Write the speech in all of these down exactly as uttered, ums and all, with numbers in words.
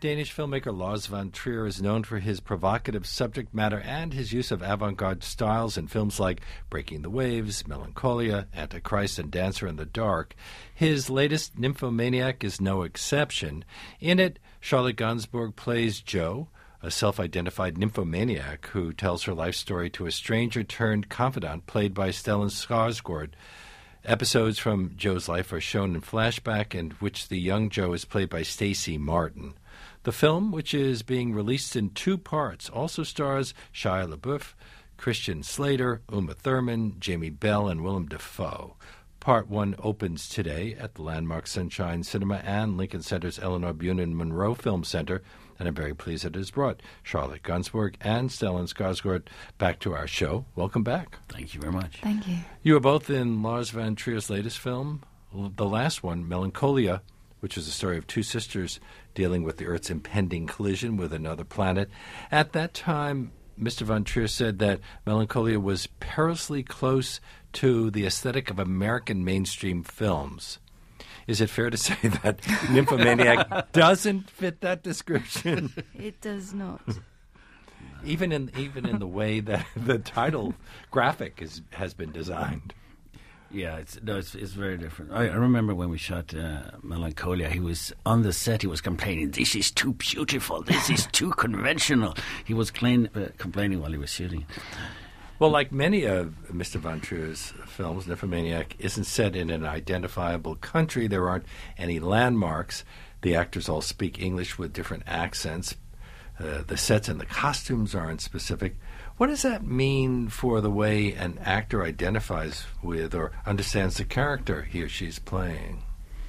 Danish filmmaker Lars von Trier is known for his provocative subject matter and his use of avant-garde styles in films like Breaking the Waves, Melancholia, Antichrist, and Dancer in the Dark. His latest, Nymphomaniac, is no exception. In it, Charlotte Gainsbourg plays Jo, a self-identified nymphomaniac who tells her life story to a stranger-turned-confidant played by Stellan Skarsgård. Episodes from Jo's life are shown in flashback, in which the young Jo is played by Stacey Martin. The film, which is being released in two parts, also stars Shia LaBeouf, Christian Slater, Uma Thurman, Jamie Bell, and Willem Dafoe. Part one opens today at the Landmark Sunshine Cinema and Lincoln Center's Eleanor Bunin Monroe Film Center, and I'm very pleased that it has brought Charlotte Gainsbourg and Stellan Skarsgård back to our show. Welcome back. Thank you very much. Thank you. You were both in Lars von Trier's latest film, the last one, Melancholia, which is the story of two sisters dealing with the Earth's impending collision with another planet. At that time, Mister von Trier said that Melancholia was perilously close to the aesthetic of American mainstream films. Is it fair to say that Nymphomaniac doesn't fit that description? It does not. Even in even in the way that the title graphic is, has been designed. Yeah, it's no, it's, it's very different. I, I remember when we shot uh, Melancholia, he was on the set, he was complaining, this is too beautiful, this is too conventional. He was claim, uh, complaining while he was shooting. Well, like many of Mister von Trier's films, Nymphomaniac isn't set in an identifiable country. There aren't any landmarks. The actors all speak English with different accents. Uh, the sets and the costumes aren't specific. What does that mean for the way an actor identifies with or understands the character he or she's playing?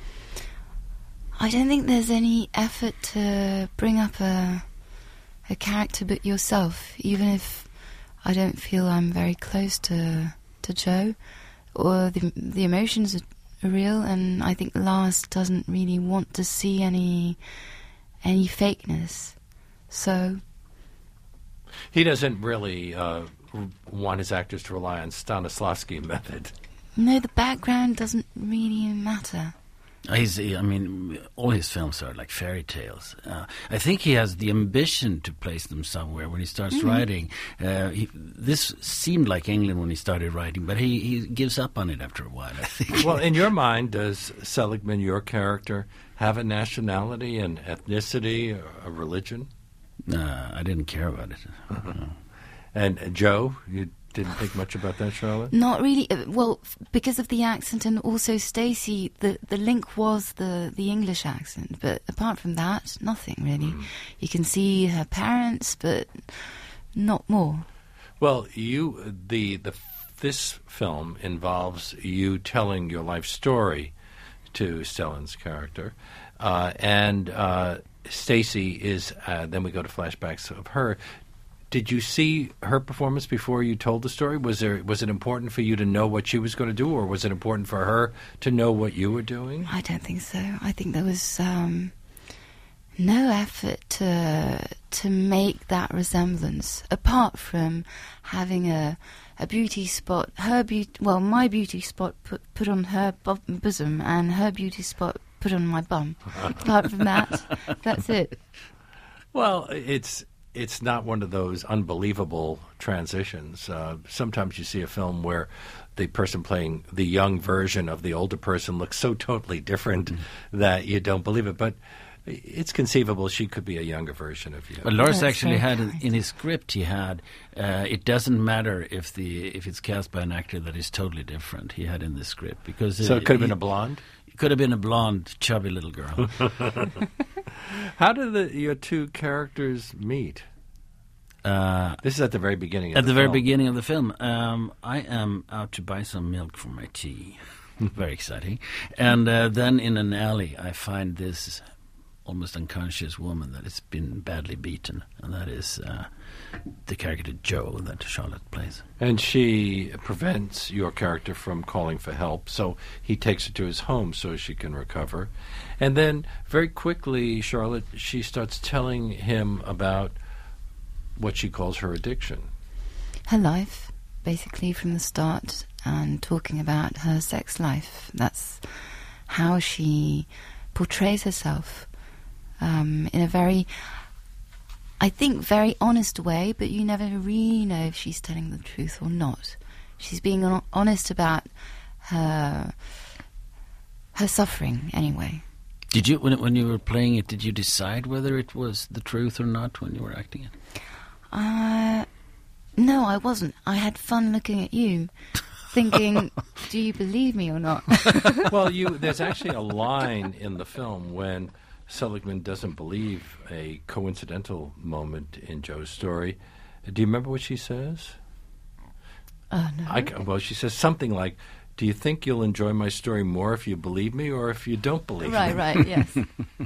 I don't think there's any effort to bring up a a character but yourself, even if I don't feel I'm very close to to Jo, or the the emotions are real, and I think Lars doesn't really want to see any any fakeness. So he doesn't really uh, want his actors to rely on Stanislavski method. No, the background doesn't really matter. He's, I mean, all his films are like fairy tales. Uh, I think he has the ambition to place them somewhere when he starts mm-hmm. writing. Uh, he, this seemed like England when he started writing, but he, he gives up on it after a while, I think. Well, in your mind, does Seligman, your character, have a nationality, an ethnicity, a religion? Uh, I didn't care about it. Uh-huh. No. And uh, Jo, you didn't think much about that, Charlotte? Not really. Uh, well, f- because of the accent, and also Stacey, the, the link was the, the English accent. But apart from that, nothing really. Mm. You can see her parents, but not more. Well, you the the this film involves you telling your life story to Stellan's character, uh, and uh, Stacey is. Uh, then we go to flashbacks of her. Did you see her performance before you told the story? Was there was it important for you to know what she was going to do, or was it important for her to know what you were doing? I don't think so. I think there was um, no effort to to make that resemblance, apart from having a a beauty spot. Her beauty, well, my beauty spot put put on her bo- bosom, and her beauty spot put on my bum. Apart from that, that's it. Well, it's. It's not one of those unbelievable transitions. Uh, sometimes you see a film where the person playing the young version of the older person looks so totally different mm-hmm. that you don't believe it. But it's conceivable she could be a younger version of you. Well, Lars That's actually had in, in his script. He had uh, it doesn't matter if the if it's cast by an actor that is totally different. He had in the script because so it, it could have he, been a blonde. It could have been a blonde, chubby little girl. How did the, your two characters meet? Uh, this is at the very beginning of at the, the very film. beginning of the film. Um, I am out to buy some milk for my tea. Very exciting. And uh, then in an alley, I find this almost unconscious woman that has been badly beaten, and that is uh, the character Jo that Charlotte plays. And she prevents your character from calling for help, so he takes her to his home so she can recover. And then very quickly, Charlotte, she starts telling him about what she calls her addiction. Her life, basically from the start, and talking about her sex life. That's how she portrays herself. um, in a very, I think, very honest way, but you never really know if she's telling the truth or not. She's being hon- honest about her her suffering, anyway. Did you, when when you were playing it, did you decide whether it was the truth or not when you were acting it? Uh, no, I wasn't. I had fun looking at you, thinking, do you believe me or not? Well, you there's actually a line in the film when Seligman doesn't believe a coincidental moment in Joe's story. Do you remember what she says? Oh, no. I, well, she says something like, do you think you'll enjoy my story more if you believe me or if you don't believe Right, me? right, yes.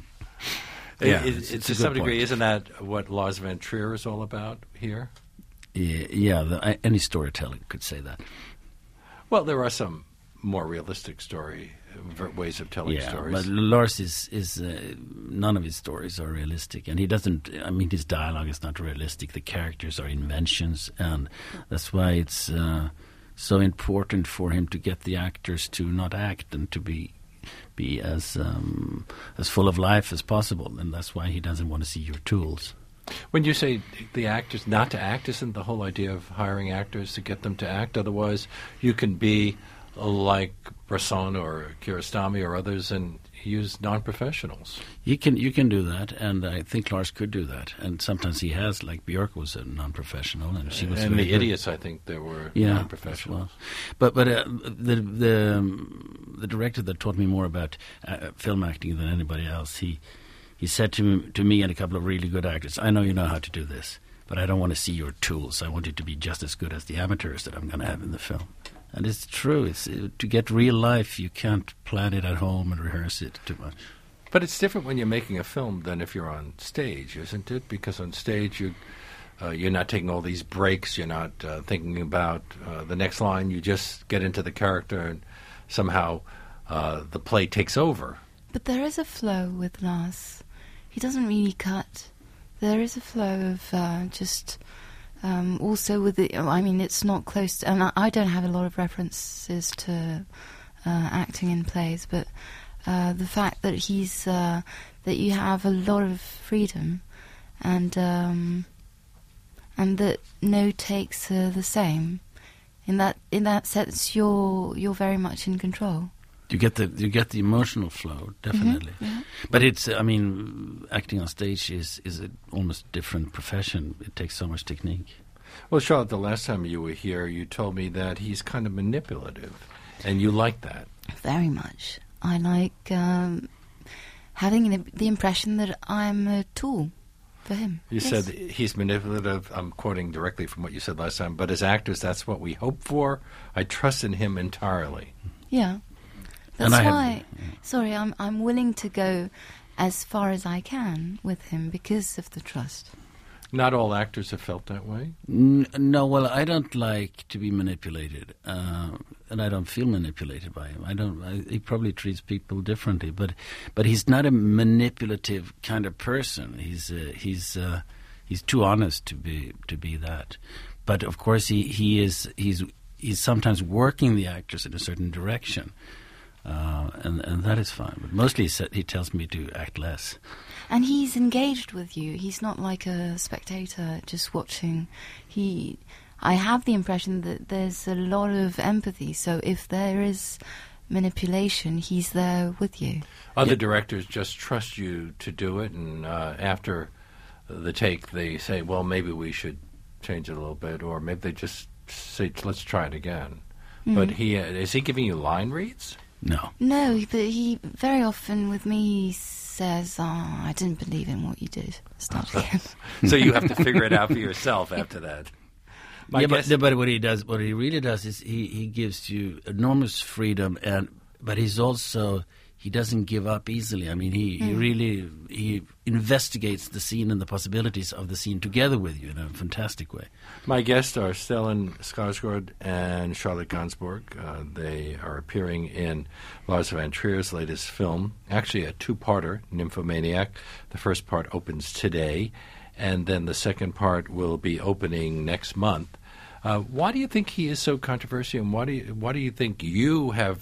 Yeah, It- it's- it- it's to a some good degree, point. isn't that what Lars von Trier is all about here? Yeah, yeah the, I, any storytelling could say that. Well, there are some more realistic story ver- ways of telling Yeah, stories. but Lars is is uh, none of his stories are realistic, and he doesn't. I mean, his dialogue is not realistic. The characters are inventions, and that's why it's uh, so important for him to get the actors to not act and to be be as um, as full of life as possible, and that's why he doesn't want to see your tools. When you say the actors not to act, isn't the whole idea of hiring actors to get them to act? Otherwise, you can be like Bresson or Kiarostami or others and use non-professionals. You can you can do that, and I think Lars could do that. And sometimes he has, like Björk was a non-professional, and she was and very the good. Idiots, I think, there were Yeah, non-professionals. as well. But but uh, the the um, the director that taught me more about uh, film acting than anybody else, he he said to me, to me and a couple of really good actors, I know you know how to do this, but I don't want to see your tools. I want you to be just as good as the amateurs that I'm going to have in the film. And it's true. It's uh, to get real life, you can't plan it at home and rehearse it too much. But it's different when you're making a film than if you're on stage, isn't it? Because on stage, you, uh, you're not taking all these breaks. You're not uh, thinking about uh, the next line. You just get into the character, and somehow uh, the play takes over. But there is a flow with Lars. He doesn't really cut. There is a flow of uh, just... Um, also with the... I mean, it's not close to... And I, I don't have a lot of references to uh, acting in plays, but uh, the fact that he's... Uh, that you have a lot of freedom and um, and that no takes are the same. In that in that sense, you're you're very much in control. You get the you get the emotional flow, definitely. Mm-hmm, yeah. But it's I mean, acting on stage is is an almost different profession. It takes so much technique. Well, Charlotte, the last time you were here, you told me that he's kind of manipulative, and you like that. Very much. I like um, having the, the impression that I'm a tool for him. You Yes. said he's manipulative. I'm quoting directly from what you said last time. But as actors, that's what we hope for. I trust in him entirely. Yeah. And That's I have- why, sorry, I'm I'm willing to go as far as I can with him because of the trust. Not all actors have felt that way. N- no, well, I don't like to be manipulated, uh, and I don't feel manipulated by him. I don't. I, he probably treats people differently, but but he's not a manipulative kind of person. He's uh, he's uh, he's too honest to be to be that. But of course, he, he is he's he's sometimes working the actors in a certain direction. Uh, and and that is fine, but mostly he, sa- he tells me to act less. And he's engaged with you. He's not like a spectator just watching. He, I have the impression that there's a lot of empathy. So if there is manipulation, he's there with you. Other Yeah. directors just trust you to do it, and uh, after the take, they say, "Well, maybe we should change it a little bit," or maybe they just say, "Let's try it again." Mm. But he uh, is he giving you line reads? No. No, but he very often with me he says, "Oh, I didn't believe in what you did." Start again. So you have to figure it out for yourself after that. My yeah, guess- but, but what he does, what he really does, is he, he gives you enormous freedom, and but he's also he doesn't give up easily. I mean, he, he really he investigates the scene and the possibilities of the scene together with you in a fantastic way. My guests are Stellan Skarsgård and Charlotte Gainsbourg. Uh, they are appearing in Lars von Trier's latest film, actually a two-parter, Nymphomaniac. The first part opens today, and then the second part will be opening next month. Uh, why do you think he is so controversial, and why do you, why do you think you have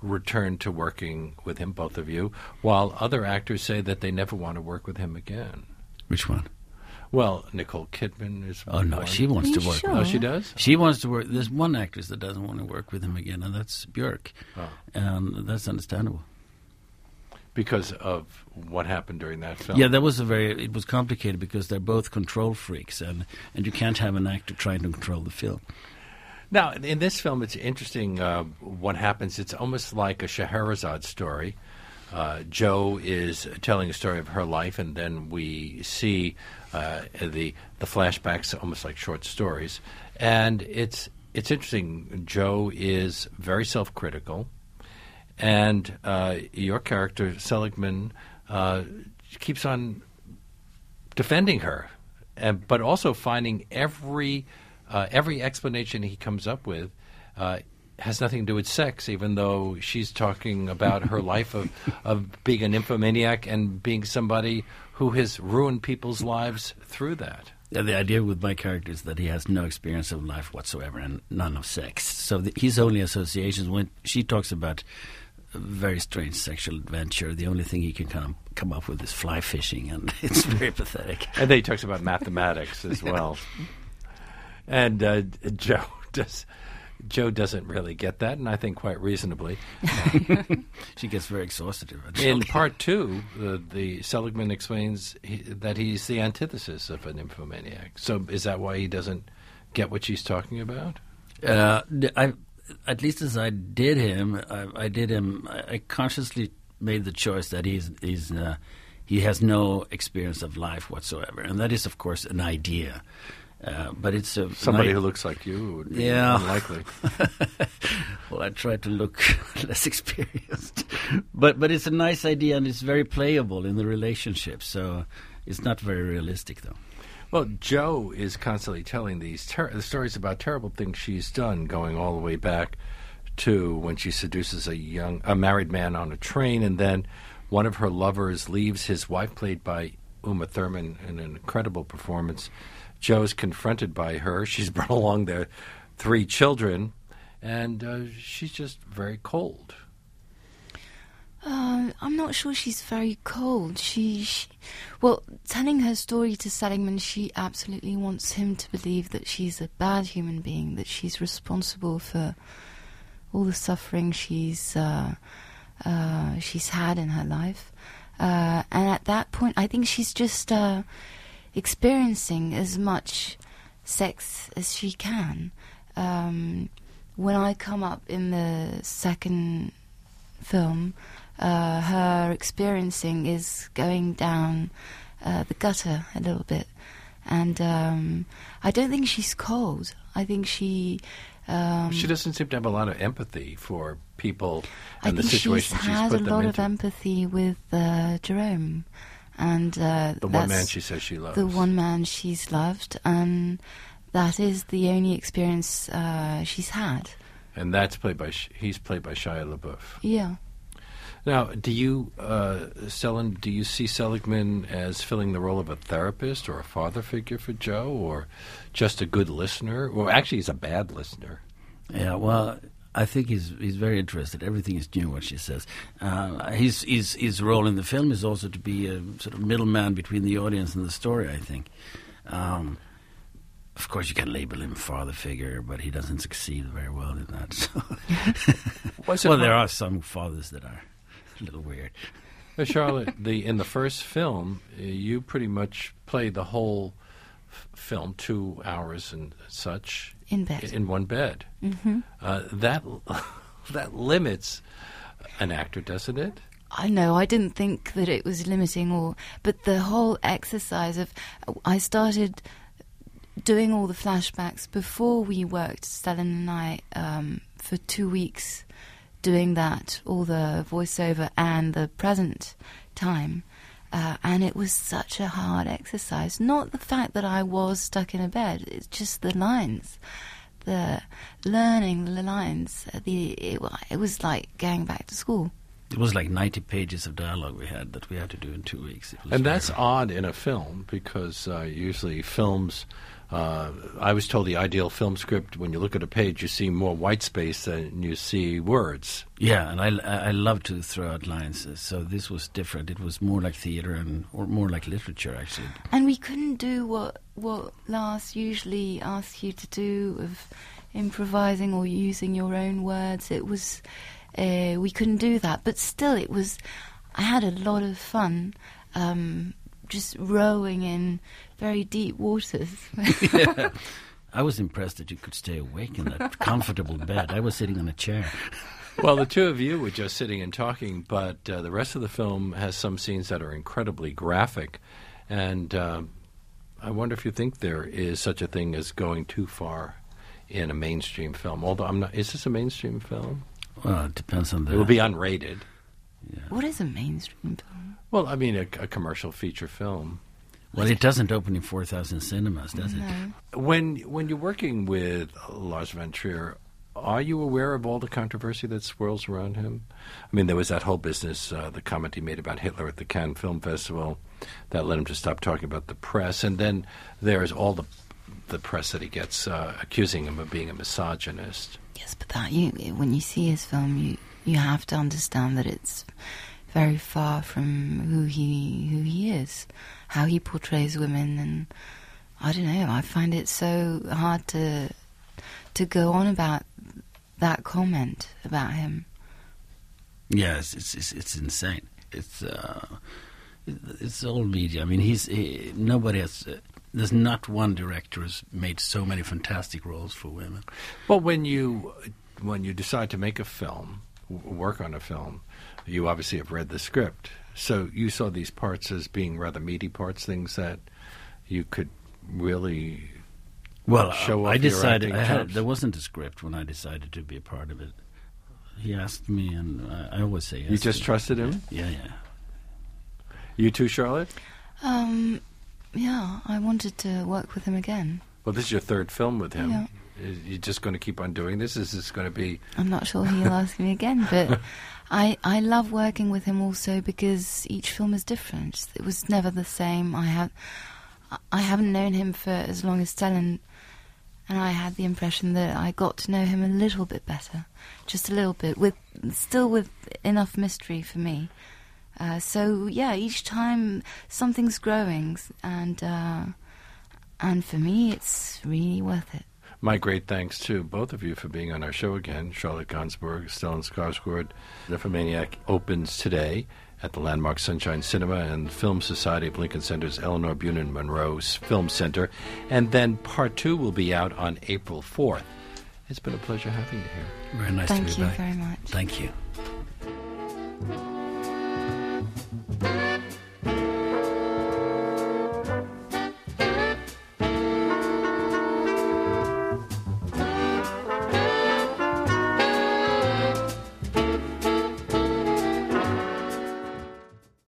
return to working with him, both of you, while other actors say that they never want to work with him again. Which one? Well, Nicole Kidman is Oh, no, one. she wants Are to you work sure? with Oh, she does? She wants to work. There's one actress that doesn't want to work with him again, and that's Björk. Oh. And that's understandable. Because of what happened during that film. Yeah, that was a very. It was complicated because they're both control freaks, and, and you can't have an actor trying to control the film. Now, in this film, it's interesting uh, what happens. It's almost like a Scheherazade story. Uh, Jo is telling a story of her life, and then we see uh, the the flashbacks, almost like short stories. And it's it's interesting. Jo is very self-critical, and uh, your character Seligman uh, keeps on defending her, and, but also finding every uh, every explanation he comes up with uh, has nothing to do with sex, even though she's talking about her life of, of being an nymphomaniac and being somebody who has ruined people's lives through that. Yeah, the idea with my character is that he has no experience of life whatsoever and none of sex. So the, his only associations, when she talks about a very strange sexual adventure, the only thing he can come, come up with is fly fishing, and it's very pathetic. And then he talks about mathematics as well. And uh, Jo does... Jo doesn't really get that, and I think quite reasonably. She gets very exhausted. In part two, the, the Seligman explains he, that he's the antithesis of a nymphomaniac. So is that why he doesn't get what she's talking about? Uh, I, at least as I did him, I, I did him. I, I consciously made the choice that he's he's uh, he has no experience of life whatsoever, and that is, of course, an idea. Uh, but it's a Somebody nice, who looks like you would be yeah. unlikely. Well, I try to look less experienced, but but it's a nice idea, and it's very playable in the relationship. So it's not very realistic, though. Well, Jo is constantly telling these ter- stories about terrible things she's done, going all the way back to when she seduces a young, a married man on a train, and then one of her lovers leaves his wife, played by Uma Thurman, in an incredible performance. Jo's confronted by her. She's brought along their three children, and uh, she's just very cold. Uh, I'm not sure she's very cold. She, she, well, telling her story to Seligman, she absolutely wants him to believe that she's a bad human being, that she's responsible for all the suffering she's uh, uh, she's had in her life. Uh, and at that point, I think she's just uh, experiencing as much sex as she can. Um, when I come up in the second film, uh, her experiencing is going down uh, the gutter a little bit. And um, I don't think she's cold. I think she... Um, she doesn't seem to have a lot of empathy for people and I the think situation she's she's had put a them lot into. of empathy with uh, Jerome. And uh, the one that's man she says she loves. the one man she's loved, and that is the only experience uh, she's had. And that's played by, Sh- he's played by Shia LaBeouf. Yeah. Now, do you, uh, Selen, do you see Seligman as filling the role of a therapist or a father figure for Jo, or just a good listener? Well, actually, he's a bad listener. Yeah, well, I think he's he's very interested. Everything is new, what she says. Uh, his, his, his role in the film is also to be a sort of middleman between the audience and the story, I think. Um, of course, you can label him father figure, but he doesn't succeed very well in that. So. Was it well, there hard- are some fathers that are a little weird. Uh, Charlotte, the in the first film, uh, you pretty much played the whole f- film, two hours and such, In bed. in one bed. Mm-hmm. Uh, that that limits an actor, doesn't it? I know, I didn't think that it was limiting, or but the whole exercise of... I started doing all the flashbacks before we worked, Stellan and I, um, for two weeks, doing that, all the voiceover and the present time. Uh, and it was such a hard exercise. Not the fact that I was stuck in a bed, it's just the lines. The learning the lines. The it, it was like going back to school. It was like ninety pages of dialogue we had that we had to do in two weeks. It was And that's very- odd in a film because uh, usually films, uh, I was told the ideal film script, when you look at a page, you see more white space than you see words. Yeah, and I, I love to throw out lines, uh, so this was different. It was more like theater and or more like literature, actually. And we couldn't do what what Lars usually asks you to do of improvising or using your own words. It was uh, we couldn't do that, but still, it was. I had a lot of fun, um, just rowing in very deep waters. Yeah. I was impressed that you could stay awake in that comfortable bed. I was sitting on a chair. Well, the two of you were just sitting and talking, but uh, the rest of the film has some scenes that are incredibly graphic. And uh, I wonder if you think there is such a thing as going too far in a mainstream film. Although I'm not, is this a mainstream film? Well, it depends on the... It will be unrated. Yeah. What is a mainstream film? Well, I mean, a, a commercial feature film. Well, it doesn't open in four thousand cinemas, does it? No. When when you're working with Lars von Trier, are you aware of all the controversy that swirls around him? I mean, there was that whole business, uh, the comment he made about Hitler at the Cannes Film Festival, that led him to stop talking about the press. And then there is all the the press that he gets uh, accusing him of being a misogynist. Yes, but that you when you see his film, you you have to understand that it's very far from who he who he is, how he portrays women, and I don't know. I find it so hard to to go on about that comment about him. Yes, it's it's, it's insane. It's uh, it's old media. I mean, he's he, nobody has. Uh, there's not one director who's made so many fantastic roles for women. Well, when you when you decide to make a film, w- work on a film, you obviously have read the script. So you saw these parts as being rather meaty parts, things that you could really Well, show uh, off I your decided acting I had, chops. there wasn't a script when I decided to be a part of it. He asked me, and I, I always say yes. You just to- trusted him? Yeah, yeah. You too, Charlotte? Um, yeah, I wanted to work with him again. Well, this is your third film with him. Yeah. Is you just going to keep on doing this? Is this going to be... I'm not sure he'll ask me again, but I I love working with him also because each film is different. It was never the same. I have I haven't known him for as long as Stellan, and I had the impression that I got to know him a little bit better, just a little bit, with still with enough mystery for me. Uh, so yeah, each time something's growing, and uh, and for me, it's really worth it. My great thanks to both of you for being on our show again. Charlotte Gainsbourg, Stellan Skarsgård. Nymphomaniac opens today at the Landmark Sunshine Cinema and Film Society of Lincoln Center's Eleanor Bunin Monroe's Film Center. And then part two will be out on April fourth. It's been a pleasure having you here. Very nice Thank to be you back. very much. Thank you.